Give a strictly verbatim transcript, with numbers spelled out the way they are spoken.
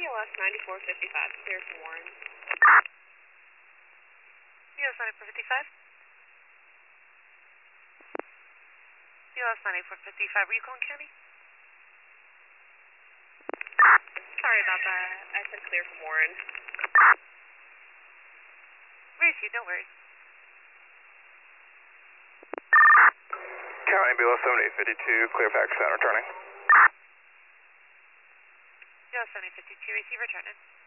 L S ninety-four fifty-five, clear from Warren. B L S ninety-four fifty-five? B L S ninety-four fifty-five, were you calling county? Sorry about that. I said clear from Warren. Where is he? Don't worry. County B L S seventy fifty-two, clear back center, turning. B L S seventy fifty-two, receive returning.